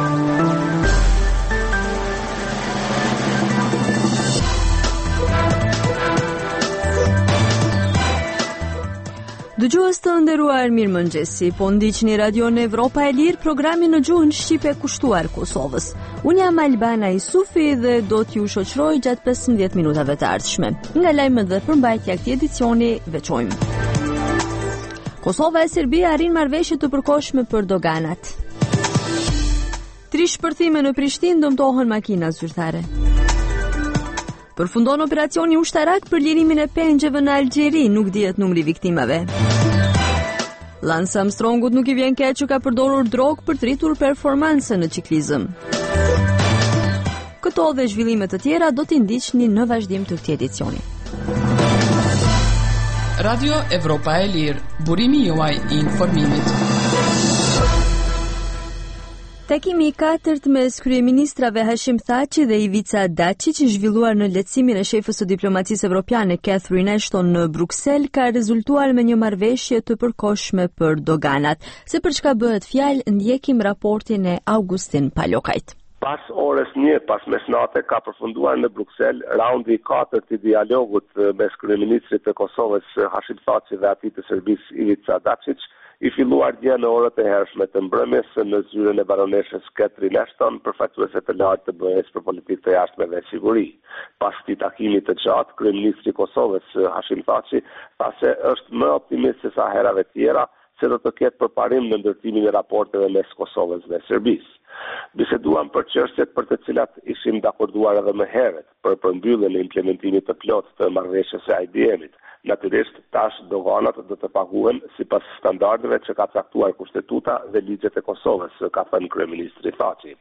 Dëgjues të nderuar, mirëmëngjesi. Po ndiqni Radion Evropa e Lirë, programin në gjuhën shqipe kushtuar Kosovës. Unë jam Albana Isufi dhe do t'ju shoqëroj gjatë 15 minutave të ardhshme. Nga lajmet dhe përmbajtja këtij edicioni veçojmë. Kosova e Serbia arrin marrëveshje të përkohshme për doganat. 3 shpërthime në Prishtinë dëmtohen makina zyrtare. Përfundon operacioni ushtarak për lirimin e pengjeve në Algjeri, nuk dihet numri viktimave. Lance Armstrongut nuk i vjen keq që ka përdorur drogë për të rritur performancën në ciklizëm. Këto dhe zhvillime të tjera do t'i ndiqni në vazhdim të këtij edicioni. Radio Evropa e Lirë, burimi juaj i informimit. Takimi i 4 mes kryeministrave Hashim Thaçi dhe Ivica Dačić i zhvilluar në lehtësimin e shefës së diplomacisë evropiane Catherine Ashton në Bruksel ka rezultuar me një marrëveshje të përkohshme për doganat. Se për çka bëhet fjalë, ndjekim raportin e Augustin Palokajt. Pas orës 1 pas mesnate ka përfunduar në Bruksel raundi i 4 i dialogut mes kryeministrit të Kosovës Hashim Thaçi dhe atij të Serbisë Ivica Dačić, i filluar dje në orët e hershme të mbrëmjes në zyrën e baroneshës Catherine Ashton, përfaqësuese të lartë të BE-s për politikë të jashtme dhe siguri. Pas këtij takimi të gjatë, kryeministri i Kosovës Hashim Thaçi tha se është më optimist se sa herave tjera se do të ketë përparim në ndërtimin e raporteve mes Kosovës dhe Serbisë. Biseduam për çështjet për të cilat ishim dakorduar edhe më herët, për përmbylljen e implementimit të plotë të marrëveshjes së IBM-it. Natyrisht, tash doganat do të paguhen sipas standardeve që ka caktuar kushtetuta dhe ligjet e Kosovës, ka thënë kryeministri Thaçi.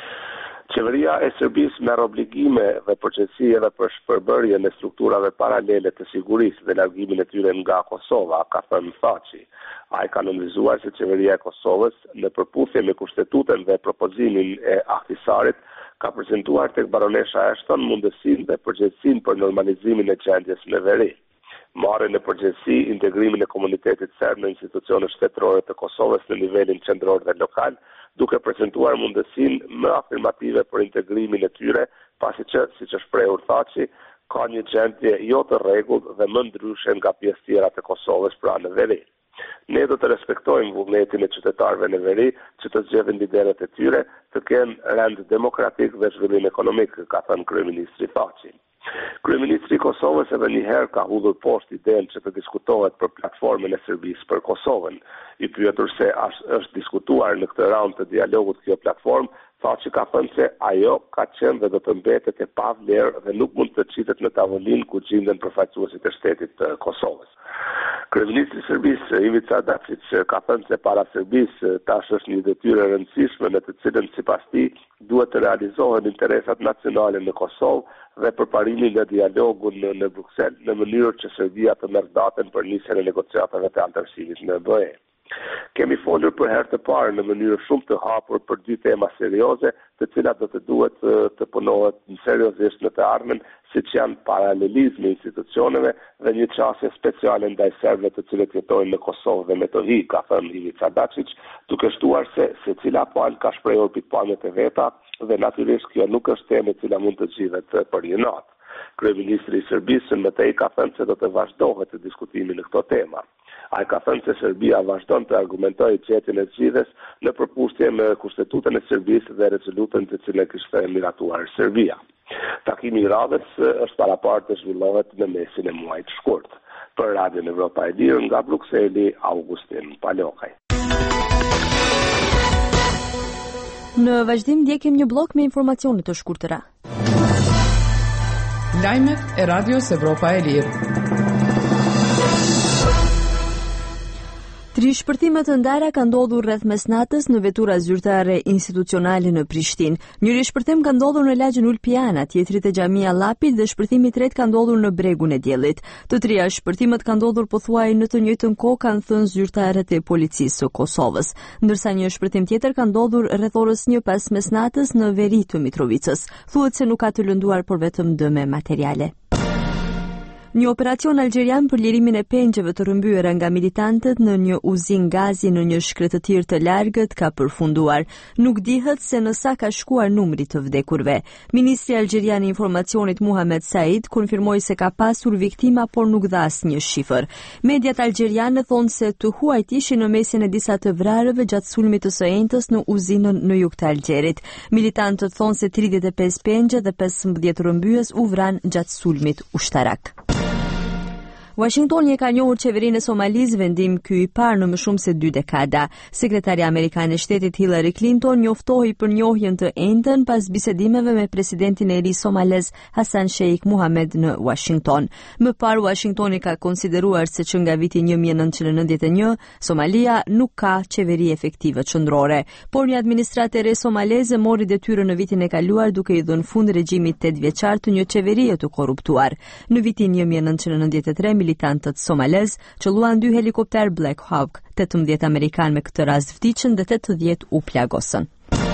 Qeveria e Serbisë merr obligime dhe përgjegjësi edhe për shpërbërjen e strukturave paralele të sigurisë dhe largimin e tyre nga Kosova, ka thënë Thaçi. Ai ka nënvizuar se qeveria e Kosovës, në përputhje me kushtetutën dhe propozimin e Ahtisarit, ka prezantuar tek baronesha Ashton mundësinë dhe përgjegjësinë për normalizimin e gjendjes në veri. Marrën në përgjegjësi integrimin e komunitetit serb në institucionet shtetërore të Kosovës në nivelin qendror dhe lokal, duke prezantuar mundësinë më afirmative për integrimin e tyre, pasi që, siç është shprehur Thaçi, ka një gjendje jo të rregullt dhe më ndryshe nga pjesë tjera të Kosovës pranë në veri. Ne do të respektojmë vullnetin e qytetarëve në veri që të zgjedhin liderët e tyre, të kenë rend demokratik dhe zhvillim ekonomik, ka thënë kryeministri Thaçi. Kryeministri i Kosovës edhe një herë ka hudhur poshtë idenë që të diskutohet për platformën e Serbisë për Kosovën. I pyetur se është diskutuar në këtë raund të dialogut kjo platformë, Thaçi ka thënë se ajo ka qenë dhe do të mbetet e pavlerë dhe nuk mund të qitet në tavolinë ku gjenden përfaqësuesit e shtetit të Kosovës. Kryeministri i Serbisë Ivica Dačić ka thënë se para Serbisë tash është një detyrë e rëndësishme në të cilën sipas tij duhet të realizohen interesat nacionale në Kosovë dhe përparimi në dialogun në Bruksel në mënyrë që Serbia të merr datën për nisjen e negociatave të antarësimit në BE. Kemi folur për herë të parë në mënyrë shumë të hapur për 2 tema serioze, të cilat do të duhet të punohet seriozisht në të ardhmen, siç janë paralelizmi i institucioneve dhe një çështje speciale ndaj serbëve të cilët jetojnë në Kosovë dhe Metohi, ka thënë Ivica Dačić, duke shtuar se secila palë ka shprehur pikpamjet e veta dhe natyrisht kjo nuk është temë e cila mund të zgjidhet për një natë. Kryeministri i Serbisë në Metej ka thënë se do të vazhdohet të diskutimi në këto tema. Ai ka thënë se Serbia vazhdon të argumentojë qetin e zgjidhjes në përputhje me kushtetutën e Serbisë dhe rezolutën të cilën kishte miratuar Serbia. Takimi i radhës është paraparë të zhvillohet në mesin e muajit të shkurt. Për Radion Evropa e Lirë nga Brukseli, Augustin Palokaj. Në vazhdim ndjekim një blok me informacione të shkurtëra. Lajmet e Radios Evropa e Lirë. 3 shpërthime të ndara ka ndodhur rreth mesnatës në vetura zyrtare institucionale në Prishtinë. Njëri shpërthim ka ndodhur në lagjin Ulpiana, tjetri te xhamia Llapit dhe shpërthimi i tretë ka ndodhur në Bregun e Diellit. Të trija shpërthimet kanë ndodhur pothuaj në të njëjtën kohë, kanë thënë zyrtarët e policisë së Kosovës, ndërsa një shpërthim tjetër ka ndodhur rreth orës 1 pas mesnatës në veri të Mitrovicës. Thuhet se nuk ka të lënduar por vetëm dëme materiale. Një operacion algerian për lirimin e pengjeve të rrëmbyer nga militantët në një uzinë gazi në një shkretëtir të largët ka përfunduar. Nuk dihet se në sa ka shkuar numri të vdekurve. Ministri algerian i informacionit Muhamed Said konfirmoi se ka pasur viktima, por nuk dha asnjë shifër. Mediat algeriane thonë se të huajt ishin në mesin e disa të vrarëve gjatë sulmit të së enjtës në uzinën në jug të Algjerit. Militantët thonë se 35 pengje dhe 15 rrëmbyes u vranë gjatë sulmit ushtarak. Washingtoni e ka njohur qeverinë e Somalisë vendim ky i parë në më shumë se 2 dekada. Sekretarja amerikane e shtetit Hillary Clinton njoftohej për njohjen të enjtën pas bisedimeve me presidentin e ri somalez Hassan Sheikh Mohamed në Washington. Më parë Washingtoni ka konsideruar se që nga viti 1991 Somalia nuk ka qeveri efektive qendrore, por një administratë e re somaleze mori detyrën në vitin e kaluar duke i dhënë fund regjimit 8 vjeçar të një qeverie të korruptuar. Në vitin 1993 militantët somalez qëlluan 2 helikopter Black Hawk, 18 amerikan me këtë rast vdiqën dhe 80 u plagosën.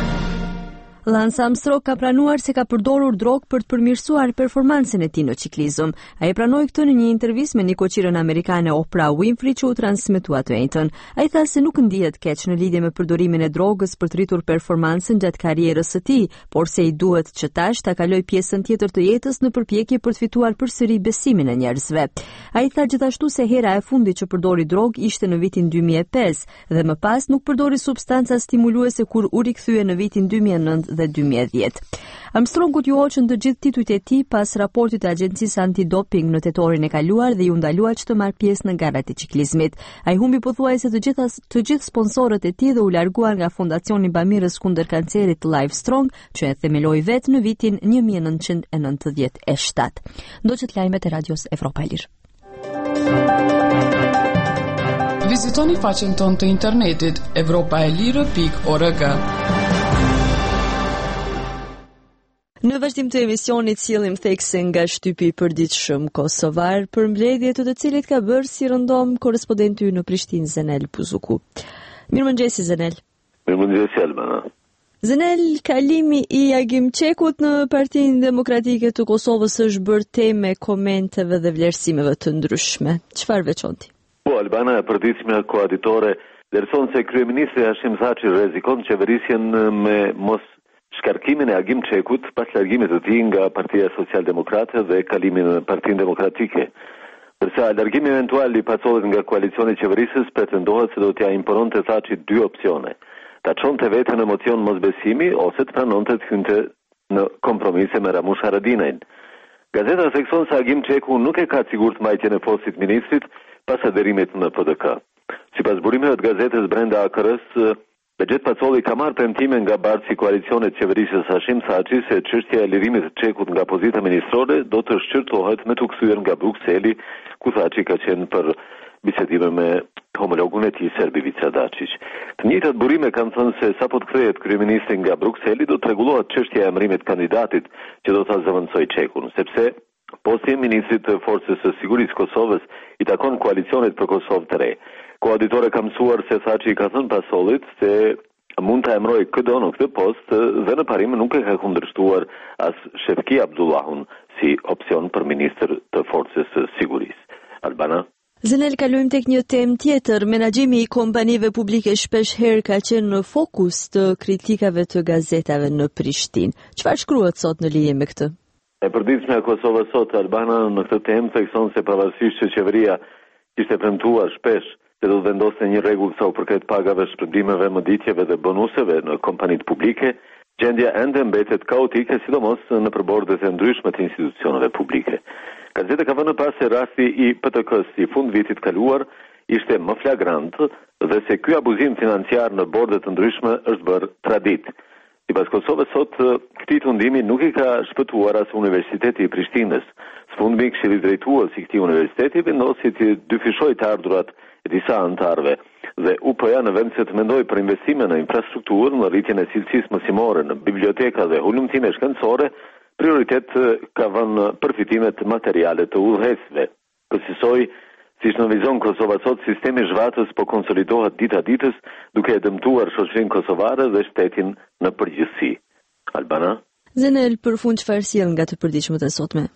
Lance Armstrong ka pranuar se ka përdorur drogë për të përmirësuar performancën e tij në ciklizëm. Ai pranoi këtë në një intervistë me nikoqirën amerikane Oprah Winfrey që u transmetua të njëjtën. Ai tha se nuk ndihet keq në lidhje me përdorimin e drogës për të rritur performancën gjatë karrierës së tij, por se i duhet që tash ta kaloj pjesën tjetër të jetës në përpjekje për të fituar përsëri besimin e njerëzve. Ai tha gjithashtu se hera e fundit që përdori drogë ishte në vitin 2005 dhe më pas nuk përdori substanca stimuluese kur u rikthye në vitin 2009 dhe 2010. Armstrongut ju hoqën të gjithë titujt e tij pas raportit të agjencisë antidoping në tetorin e kaluar dhe ju ndalua që të marrë pjesë në garat e ciklizmit. Ai humbi pothuajse të gjithë sponsorët e tij dhe u largua nga Fondacioni Bamirës kundër kancerit Live Strong, që e themeloi vetë në vitin 1997. Ndoqët lajmet e Radios Evropa e Lirë. Vizitoni faqen tonë të internetit europaelire.org. Në vazhdim të emisionit sjellim thekse nga shtypi i përditshëm kosovar, për mbledhje të cilit ka bërë si rëndom korrespondenti ynë në Prishtinë Zenel Puzuku. Mirëmëngjesi Zenel. Mirëmëngjesi Albana. Zenel, kalimi i Agim Çekut në Partinë Demokratike të Kosovës është bërë temë komenteve dhe vlerësimeve të ndryshme. Çfarë veçonti? Po, Albana, përditshmja koaditore dërson se kryeministri Hashim Thaçi rrezikon qeverisjen me mos shkarkimin e Agim Çekut pas largimit të tij nga Partia Social-Demokrate dhe kalimin në Partinë Demokratike. Përsa largimi eventual i pasollit nga koalicioni i qeverisës, pretendohet se do t'ia impononte Thaçit 2 opsione: ta çonte veten në mocion mosbesimi ose të pranonte të hynte në kompromise me Ramush Haradinajn. Gazeta thekson se Agim Çeku nuk e ka sigurt mbajtjen e postit ministrit pas aderimit në PDK. Sipas burimeve të gazetës brenda AKR-s, Bexhet Pacolli ka marrë premtime nga bartësi koalicionit qeverisës Hashim Thaçi se çështja e lirimit të Çekut nga pozita ministrore do të shqyrtohet me të kthyer nga Brukseli, ku Thaçi ka qenë për bisedime me homologun e tij Serb Ivica Dačić. Të njëjtat burime kanë thënë se sapo të kthehet kryeministri nga Brukseli do të rregullohet çështja e emërimit të kandidatit që do ta zëvendësojë Çekun, sepse posti i ministrit të Forcës së Sigurisë Kosovës i takon koalicionit për Kosovë të re. Koaditore ka mësuar se Thaçi ka thënë Pasollit se mund ta emërojë këdo në këtë post dhe në parim nuk e ka kundërshtuar as Shefki Abdullahun si opsion për ministër të Forcës së Sigurisë. Albana. Zenel, kalojmë tek një temë tjetër. Menaxhimi i kompanive publike shpesh herë ka qenë në fokus të kritikave të gazetave në Prishtinë. Çfarë shkruhet sot në lidhje me këtë? E përditshmja e Kosovës sot, Albana, në këtë temë thekson se pavarësisht që qeveria kishte premtuar shpesh se do të vendosë një rregull sa u përket pagave, shpërblimeve, mëditjeve dhe bonuseve në kompanitë publike, gjendja ende mbetet kaotike, sidomos në përbordet e ndryshme të institucioneve publike. Gazeta ka vënë pas se rasti i PTK-s i fund vitit kaluar ishte më flagrant dhe se ky abuzim financiar në borde të ndryshme është bërë tradit. Sipas Kosovës sot, këtij fundimi nuk i ka shpëtuar as Universiteti i Prishtinës. Sfundmi Këshilli Drejtues i këtij universiteti vendosi të dyfishojë të ardhurat e disa anëtarëve dhe UP-ja në vend se të mendojë për investime në infrastrukturë, në rritjen e cilësisë mësimore, në biblioteka dhe hulumtime shkencore, prioritet ka vënë përfitimet materiale të udhëhecësve. Kësaj, siç në vizon Kosova sot, sistemi zhvatës po konsolidohet dita ditës, duke e dëmtuar shoqërinë kosovare dhe shtetin në përgjithësi. Albana? Zenel, për fund çfarë sjell nga të përditshmët e sotme?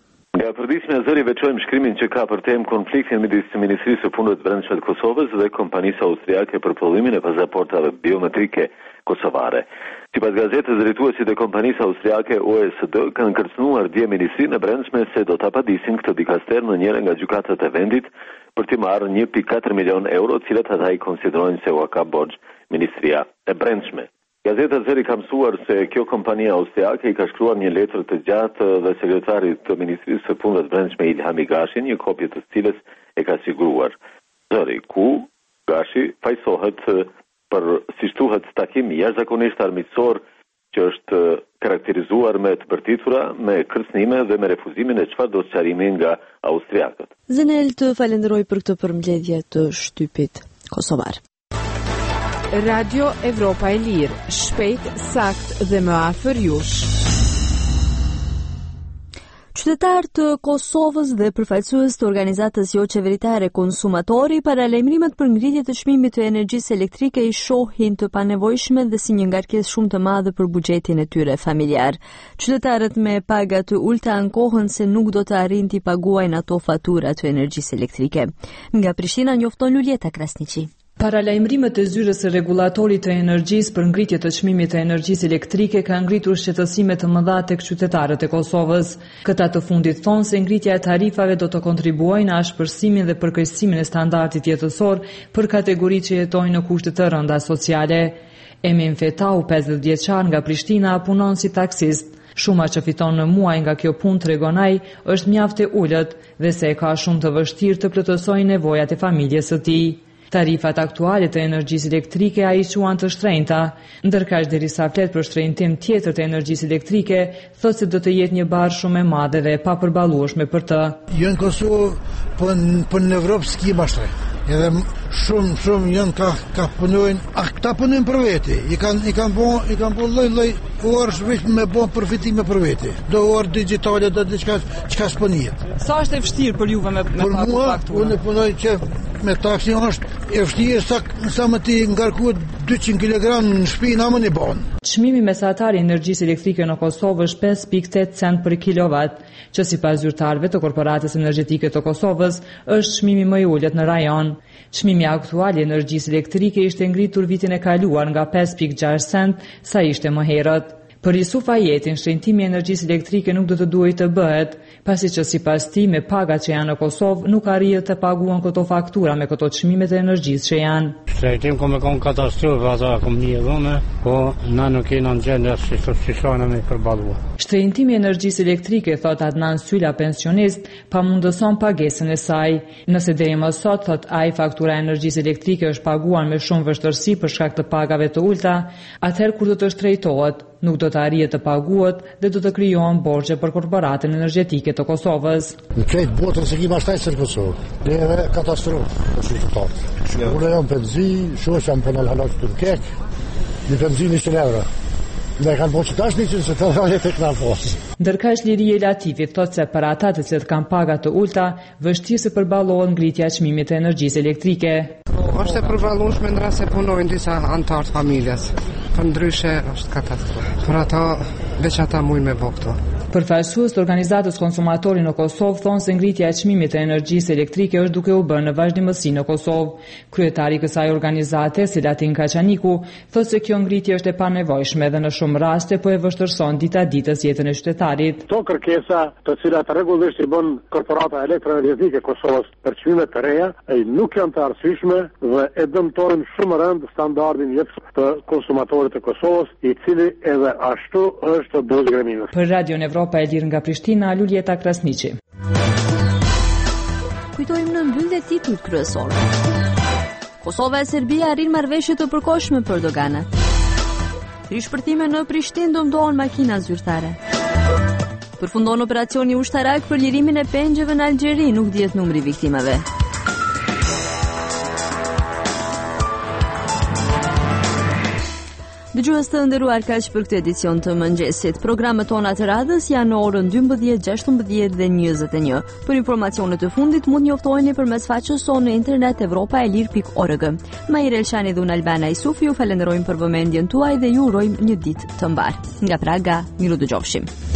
Nga përditja e zëri veçojmë shkrimin që ka për temë konfliktin midis Ministrisë së Punëve të Brendshme të Kosovës dhe kompanisë austriake për prodhimin e pasaportave biometrike kosovare. Sipas gazetës, drejtuesit e kompanisë austriake OSD kanë kërcënuar dje Ministrinë e Brendshme se do ta padisin këtë dikaster në njëra nga gjykatat e vendit për t'i marrë 1.4 milion euro, të cilat ata i konsiderojnë se u ka borxh Ministria e Brendshme. Gazeta Zëri ka mësuar se kjo kompania austriake i ka shkruar një letër të gjatë dhe sekretarit të Ministrisë së Punëve të Brendshme Ilhami Gashi, një kopje të cilës e ka siguruar Zëri, ku Gashi fajsohet për si shtuhet takim jashtëzakonisht armiqësor që është karakterizuar me të bërtitura, me kërcënime dhe me refuzimin e çfarëdo sqarimi nga austriakët. Zenel, të falenderoj për këtë përmbledhje të shtypit kosovar. Radio Evropa e Lirë, shpejt, sakt dhe më afër jush. Qytetar të Kosovës dhe përfaqësues të organizatës jo qeveritare Konsumatori paralajmërimet për ngritje të çmimit të energjisë elektrike i shohin të panevojshme dhe si një ngarkesë shumë të madhe për buxhetin e tyre familjar. Qytetarët me paga të ulta ankohen se nuk do të arrijnë t'i paguajnë ato fatura të energjisë elektrike. Nga Prishtina njofton Luljeta Krasniqi. Paralajmërimet e zyrës së rregullatorit të energjisë për ngritje të çmimit të energjisë elektrike ka ngritur shqetësime të mëdha tek qytetarët e Kosovës. Këta të fundit thonë se ngritja e tarifave do të kontribuojë në ashpërsimin dhe përkeqësimin e standardit jetësor për kategoritë që jetojnë në kushte të rënda sociale. Emin Fetau, 50 vjeçar nga Prishtina, punon si taksist. Shuma që fiton në muaj nga kjo punë, tregon ai, është mjaft e ulët dhe se ka shumë të vështirë të plotësojë nevojat e familjes së tij. Tarifat aktuale të energjisë elektrike ai quan të shtrenjta, ndërkaq derisa flet për shtrenjtim tjetër të energjisë elektrike, thotë se do të jetë një barë shumë e madhe dhe e papërballueshme për të. Jo në Kosovë, po në Evropë s'ki mashtre. Edhe shumë janë ka punojnë, këta punojnë për veti. I kanë bo lloj orë veç me bo përfitime për veti. Do orë digjitale, do diçka çka s'poniet. Sa është e vështirë për juve me pagu fakturën? Për mua, unë punoj që me taksi është e vështirë sa më ti ngarkuat 200 kg në shtëpi na më një bon. Çmimi mesatar i energjisë elektrike në Kosovë është 5.8 cent për kilovat, që sipas zyrtarëve të Korporatës Energjetike të Kosovës është çmimi më i ulët në rajon. Çmimi aktual i energjisë elektrike ishte ngritur vitin e kaluar nga 5.6 cent sa ishte më herët. Për Yusuf Ajetin, shtrenjtimi i energjisë elektrike nuk do të duhej të bëhet, pasi që sipas tij me pagat që janë në Kosovë nuk arrihet të paguan këto faktura me këto çmime të energjisë që janë. Shtrenjtim ka me kon katastrofë, ata kom një dhënë, po na nuk kemi në gjendje si shona me përballuar. Shtrenjtimi i energjisë elektrike, thot Adnan Syla, pensionist, pamundëson pagesën e saj. Nëse deri më sot, thot ai, faktura e energjisë elektrike është paguar me shumë vështirësi për shkak të pagave të ulta, atëherë kur do të shtrejtohet, nuk do të arrihet të paguhet dhe do të krijohen borxhe për korporatën energjetike të Kosovës. Në këtë botën se kima shtajtë së Kosovë, ne edhe katastrofë është rezultat. Unë jam benzinë, shoqja më penal halak të kek, një benzinë 100 euro. Ne kanë bërë që tash një që se të rranje të këna posë. Ndërkaq Liria Latifi thotë se për ata të cilët kanë paga të ulta, vështirë se përballohet ngritja e çmimit të energjisë elektrike. Është e përballueshme në rast se punojnë disa anëtar të familjes. Për ndryshe është katastrofë. Për ata veç ata mujnë me bë këto. Përfaqësues të organizatës Konsumatori në Kosovë thonë se ngritja e çmimit të energjisë elektrike është duke u bërë në vazhdimësi në Kosovë. Kryetari i kësaj organizate, Selatin Kaçaniku, thotë se kjo ngritje është e panevojshme dhe në shumë raste po e vështirëson ditaditës jetën e qytetarit. Këto kërkesa, të cilat rregullisht i bën korporata elektroenergjetike e Kosovës për çmime të reja, nuk janë të arsyeshme dhe e dëmtojnë shumë rënd standardin jetës të konsumatorit të Kosovës, i cili edhe ashtu është buzë gremimës. Për Radio Evropa e Lirë nga Prishtina, Luljeta Krasniqi. Kujtojmë në mbyllje titujt kryesor. Kosova e Serbia arrin marrëveshje të përkohshme për doganat. Rishpërtime në Prishtinë dëmtohen makina zyrtare. Përfundon operacioni ushtarak për lirimin e pengjeve në Algjeri, nuk dihet numri i viktimave. Dëgjues të nderuar, kaq për këtë edicion të mëngjesit. Programet tona të radhës janë në orën 12, 16 dhe 21. Për informacionet e fundit mund njoftoheni përmes faqes sonë në internet evropaelir.org. Maire Elshani dhe unë Albana Isufi ju falenderojmë për vëmendjen tuaj dhe ju urojmë një ditë të mbar. Nga Praga, miru dëgjofshim.